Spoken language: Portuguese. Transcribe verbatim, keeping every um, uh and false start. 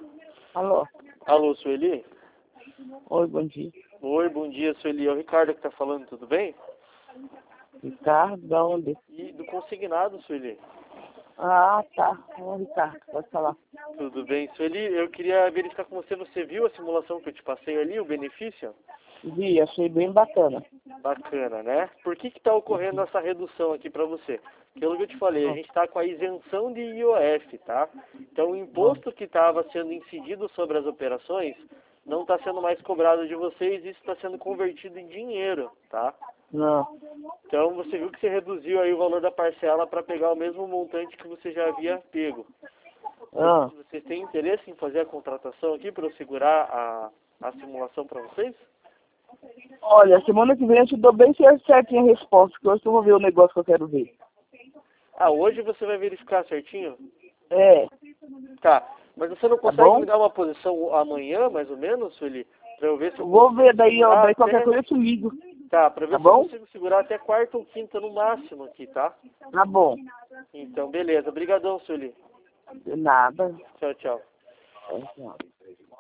Alô? Alô, Sueli? Oi, bom dia. Oi, bom dia, Sueli. É o Ricardo que tá falando, tudo bem? Ricardo, da onde? E do consignado, Sueli. Ah, tá. Ô, Ricardo, pode falar. Tudo bem, Sueli? Eu queria verificar com você, você viu a simulação que eu te passei ali, o benefício? Vi, achei bem bacana. Bacana, né? Por que que tá ocorrendo essa redução aqui para você? Pelo que eu te falei, a gente está com a isenção de I O F, tá? Então o imposto que estava sendo incidido sobre as operações não está sendo mais cobrado de vocês, isso está sendo convertido em dinheiro, tá? Não. Então você viu que você reduziu aí o valor da parcela para pegar o mesmo montante que você já havia pego. Ah. Vocês têm interesse em fazer a contratação aqui para eu segurar a, a simulação para vocês? Olha, semana que vem eu te dou bem certinho a resposta, porque hoje eu vou ver o negócio que eu quero ver. Ah, hoje você vai verificar certinho? É. Tá, mas você não Tá consegue bom? me dar uma posição amanhã, mais ou menos, Sueli? Pra eu ver se eu Vou consigo ver, daí, ó, segurar daí qualquer até... coisa eu te ligo. Tá, pra ver Tá se eu bom? consigo segurar até quarta ou quinta no máximo aqui, tá? Tá bom. Então, beleza. Obrigadão, Sueli. De nada. Tchau, tchau. É, tchau.